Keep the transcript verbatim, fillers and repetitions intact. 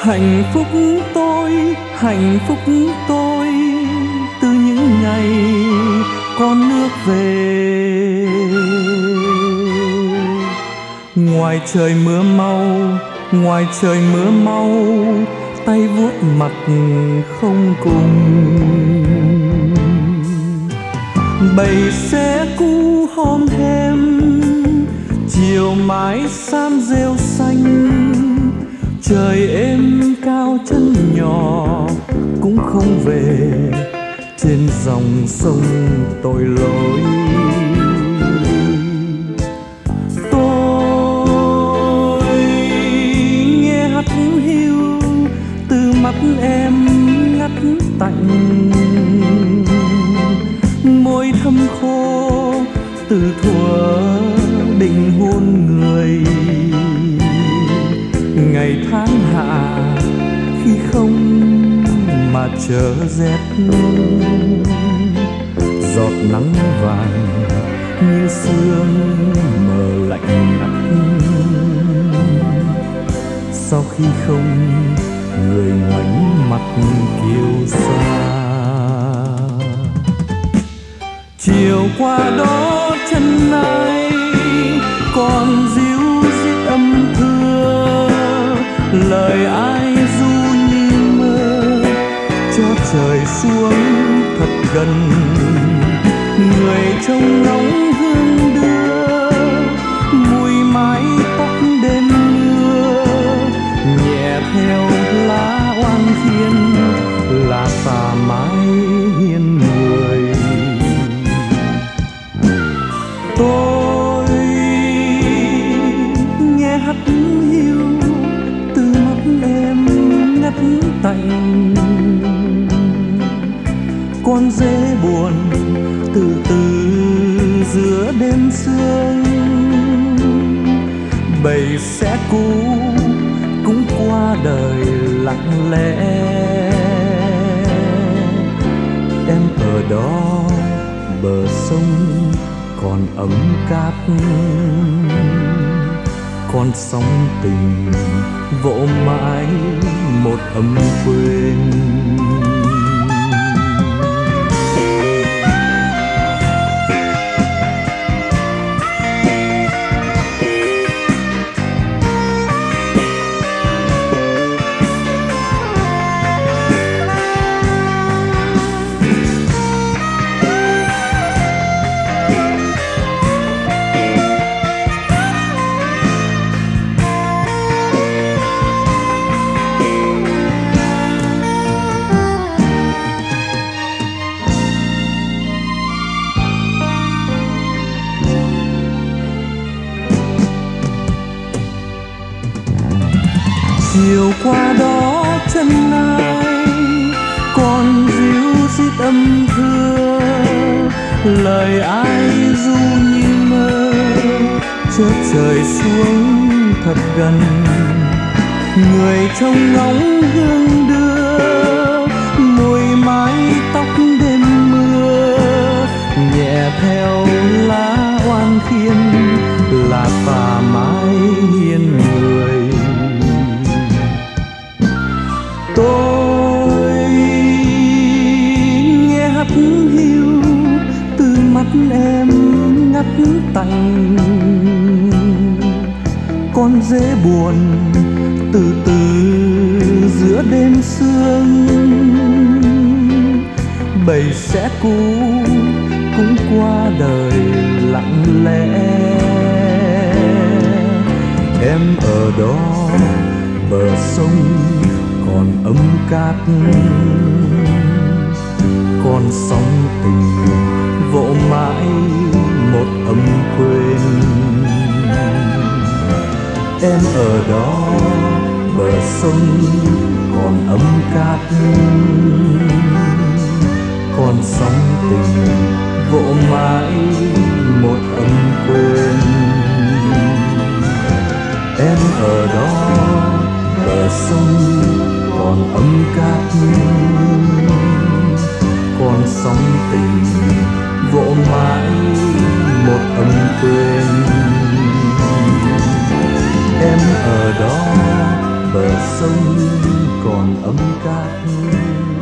Hạnh phúc tôi, hạnh phúc tôi, từ những ngày con nước về. Ngoài trời mưa mau, ngoài trời mưa mau, tay vuốt mặt không cùng. Bầy xe cu hom hem, chiều mái san rêu xanh. Trời êm cao chân nhỏ cũng không về, trên dòng sông tội lỗi. Tôi nghe hắt hiu từ mắt em ngắt tạnh, môi thâm khô từ thuở định hôn người. Ngày tháng hạ khi không mà chờ rét, giọt nắng vàng như sương mờ lạnh ngắt. Sau khi không, người ngoảnh mặt kiêu xa. Chiều qua đó chân ai còn díu dít âm thưa, lời ai ru như mơ cho trời xuống thật gần. Người trông ngóng hương đưa, mùi mái tóc đêm mưa, nhẹ theo lá oan thiên là tà mái hiên người. Tôi nghe hắt hiu từ mắt em ngắt tạnh, con dế buồn từ từ giữa đêm sương. Bầy xe cũ cũng qua đời lặng lẽ, em ở đó bờ sông còn ấm cát. Con sóng tình vỗ mãi một ấm quên. Chiều qua đó chân ai còn ríu rít âm thưa, lời ai ru như mơ chợt trời xuống thật gần. Người trông ngóng hương đưa, mùi mái tóc đêm mưa, nhẹ theo lá oan khiên là tà mái hiên người. Tôi nghe hắt hiu từ mắt em ngắt tạnh, con dế buồn từ từ giữa đêm sương. Bầy xe cũ cũng qua đời lặng lẽ, em ở đó bờ sông còn ấm cát. Con sóng tình vỗ mãi một ấm quên. Em ở đó bờ sông còn ấm cát. Con sóng tình vỗ mãi một ấm quên. Em ở đó bờ sông còn ấm cát. Con sóng tình vỗ mãi một ấm quên. Em ở đó bờ sông sông còn âm cát.